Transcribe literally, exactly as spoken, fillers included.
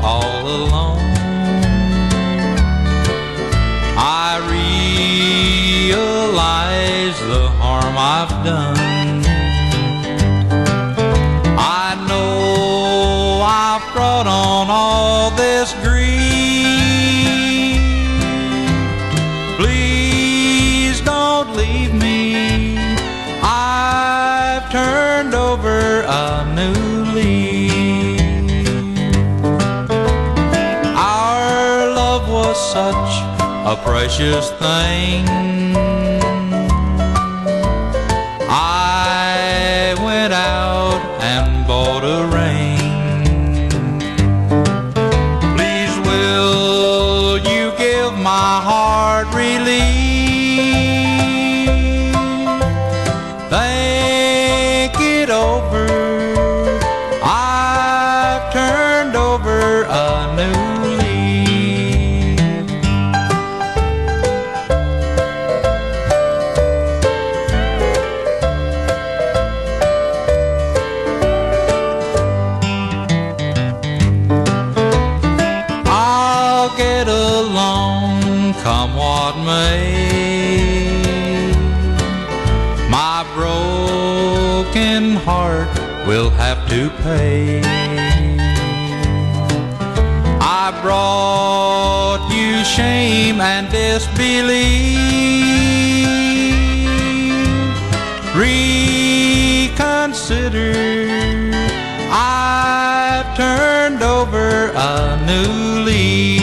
all alone. I realize the harm I've done. I know I've brought on all this grief. Please don't leave me. I've turned over a new leaf. Our love was such a precious thing. I went out and bought a ring. Please will you give my heart relief? Think it over. I've turned over a new get along, come what may. My broken heart will have to pay. I brought you shame and disbelief. Reconsider. I've turned over a new leaf.